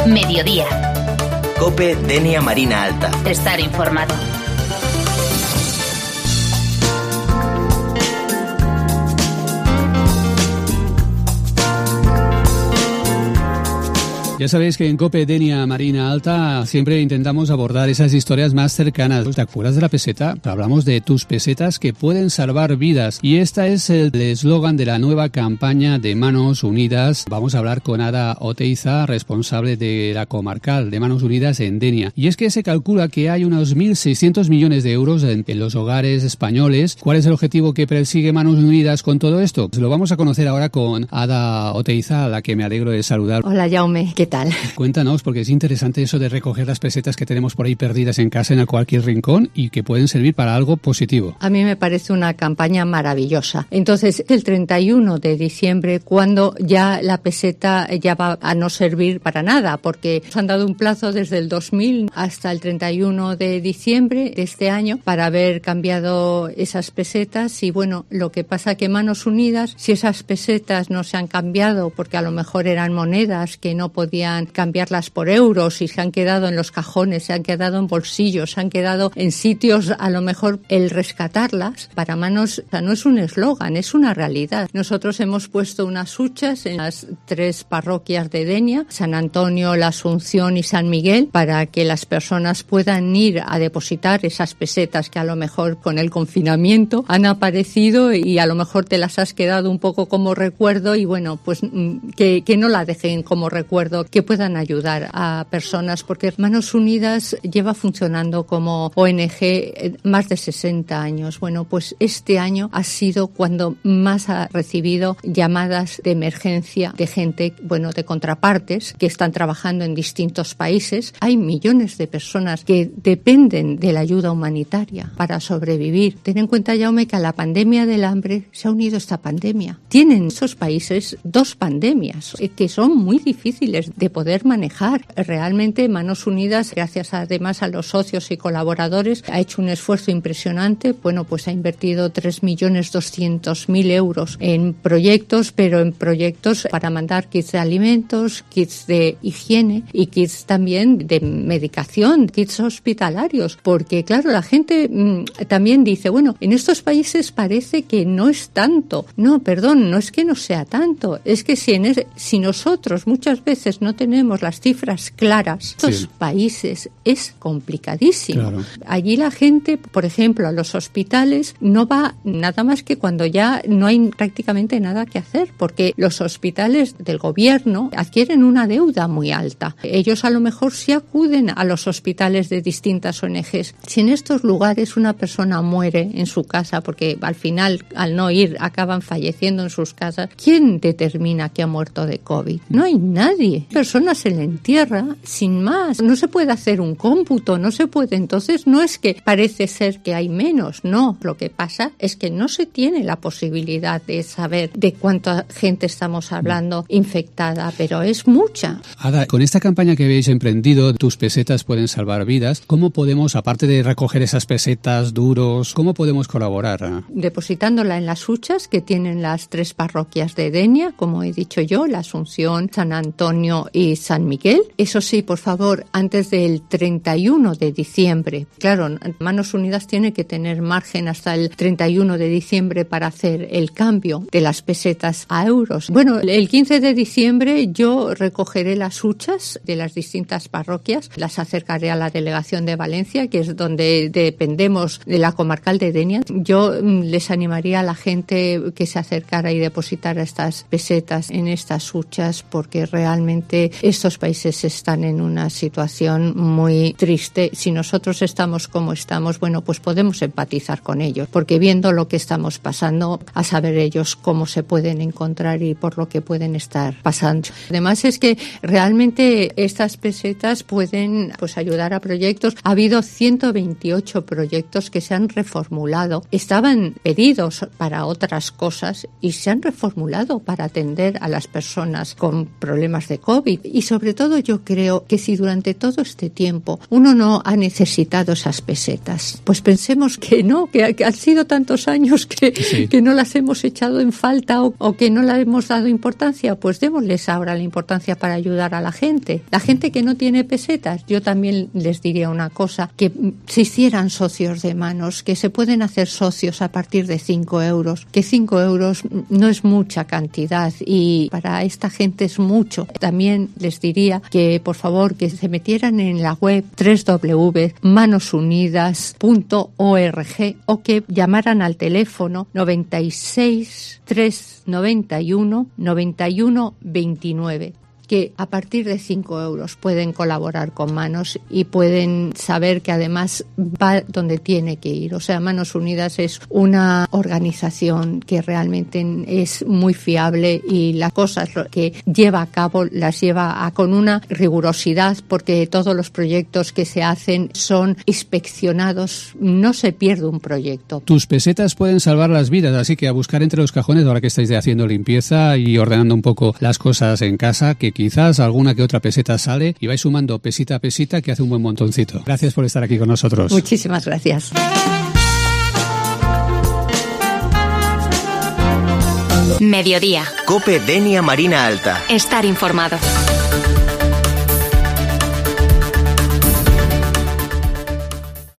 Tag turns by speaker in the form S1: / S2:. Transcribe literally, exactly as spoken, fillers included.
S1: Mediodía.
S2: COPE Denia Marina Alta.
S1: Estar informado.
S3: Ya sabéis que en COPE Denia Marina Alta siempre intentamos abordar esas historias más cercanas. ¿Te acuerdas de la peseta? Hablamos de tus pesetas que pueden salvar vidas. Y este es el eslogan de la nueva campaña de Manos Unidas. Vamos a hablar con Ada Oteiza, responsable de la comarcal de Manos Unidas en Denia. Y es que se calcula que hay unos mil seiscientos millones de euros en, en los hogares españoles. ¿Cuál es el objetivo que persigue Manos Unidas con todo esto? Pues lo vamos a conocer ahora con Ada Oteiza, a la que me alegro de saludar.
S4: Hola, Jaume. ¿Qué tal?
S3: Cuéntanos, porque es interesante eso de recoger las pesetas que tenemos por ahí perdidas en casa, en cualquier rincón, y que pueden servir para algo positivo.
S4: A mí me parece una campaña maravillosa. Entonces, el treinta y uno de diciembre, cuando ya la peseta ya va a no servir para nada, porque nos han dado un plazo desde el dos mil hasta el treinta y uno de diciembre de este año para haber cambiado esas pesetas. Y bueno, lo que pasa que Manos Unidas, si esas pesetas no se han cambiado, porque a lo mejor eran monedas que no podían cambiarlas por euros y se han quedado en los cajones, se han quedado en bolsillos, se han quedado en sitios, a lo mejor el rescatarlas para Manos, o sea, no es un eslogan, es una realidad. Nosotros hemos puesto unas huchas en las tres parroquias de Denia, San Antonio, La Asunción y San Miguel, para que las personas puedan ir a depositar esas pesetas que a lo mejor con el confinamiento han aparecido y a lo mejor te las has quedado un poco como recuerdo y bueno, pues que, que no la dejen como recuerdo, que puedan ayudar a personas, porque Manos Unidas lleva funcionando como O N Ge más de sesenta años. Bueno, pues este año ha sido cuando más ha recibido llamadas de emergencia de gente, bueno, de contrapartes que están trabajando en distintos países. Hay millones de personas que dependen de la ayuda humanitaria para sobrevivir. Ten en cuenta, Jaume, que a la pandemia del hambre se ha unido esta pandemia. Tienen esos países dos pandemias que son muy difíciles de poder manejar. Realmente Manos Unidas, gracias además a los socios y colaboradores, ha hecho un esfuerzo impresionante. Bueno, pues ha invertido tres millones doscientos mil euros en proyectos, pero en proyectos para mandar kits de alimentos, kits de higiene y kits también de medicación, kits hospitalarios, porque claro, la gente mmm, también dice, bueno, en estos países parece que no es tanto. No, perdón, no es que no sea tanto, es que si, en es, si nosotros muchas veces no tenemos las cifras claras, estos sí. países es complicadísimo. Claro. Allí la gente, por ejemplo, a los hospitales no va nada más que cuando ya no hay prácticamente nada que hacer, porque los hospitales del gobierno adquieren una deuda muy alta. Ellos a lo mejor sí acuden a los hospitales de distintas O N Ges. Si en estos lugares una persona muere en su casa, porque al final, al no ir, acaban falleciendo en sus casas, ¿quién determina que ha muerto de COVID? No hay nadie. Personas se le entierra sin más. No se puede hacer un cómputo, no se puede. Entonces no es que parece ser que hay menos, no. Lo que pasa es que no se tiene la posibilidad de saber de cuánta gente estamos hablando infectada, pero es mucha.
S3: Ada, con esta campaña que habéis emprendido, tus pesetas pueden salvar vidas, ¿cómo podemos, aparte de recoger esas pesetas duros, cómo podemos colaborar?
S4: Depositándola en las huchas que tienen las tres parroquias de Denia, como he dicho yo, La Asunción, San Antonio y San Miguel. Eso sí, por favor, antes del treinta y uno de diciembre. Claro, Manos Unidas tiene que tener margen hasta el treinta y uno de diciembre para hacer el cambio de las pesetas a euros. Bueno, el quince de diciembre yo recogeré las huchas de las distintas parroquias, las acercaré a la delegación de Valencia, que es donde dependemos de la comarcal de Denia. Yo les animaría a la gente que se acercara y depositara estas pesetas en estas huchas, porque realmente estos países están en una situación muy triste. Si nosotros estamos como estamos, bueno, pues podemos empatizar con ellos, porque viendo lo que estamos pasando, a saber ellos cómo se pueden encontrar y por lo que pueden estar pasando. Además es que realmente estas pesetas pueden pues ayudar a proyectos. Ha habido ciento veintiocho proyectos que se han reformulado. Estaban pedidos para otras cosas y se han reformulado para atender a las personas con problemas de COVID. COVID. Y sobre todo yo creo que si durante todo este tiempo uno no ha necesitado esas pesetas, pues pensemos que no, que, que han sido tantos años que, sí. que no las hemos echado en falta o, o que no le hemos dado importancia, pues démosles ahora la importancia para ayudar a la gente. La gente que no tiene pesetas, yo también les diría una cosa, que se hicieran socios de Manos, que se pueden hacer socios a partir de cinco euros, que cinco euros no es mucha cantidad y para esta gente es mucho. También les diría que por favor que se metieran en la web doble u doble u doble u punto manos unidas punto org o que llamaran al teléfono noventa y seis, trescientos noventa y uno, noventa y uno veintinueve. Que a partir de cinco euros pueden colaborar con Manos y pueden saber que además va donde tiene que ir. O sea, Manos Unidas es una organización que realmente es muy fiable y las cosas que lleva a cabo las lleva a, con una rigurosidad, porque todos los proyectos que se hacen son inspeccionados, no se pierde un proyecto.
S3: Tus pesetas pueden salvar las vidas, así que a buscar entre los cajones ahora que estáis haciendo limpieza y ordenando un poco las cosas en casa, que quizás alguna que otra peseta sale y vais sumando pesita a pesita que hace un buen montoncito. Gracias por estar aquí con nosotros.
S4: Muchísimas gracias.
S1: Mediodía.
S2: COPE Denia Marina Alta.
S1: Estar informado.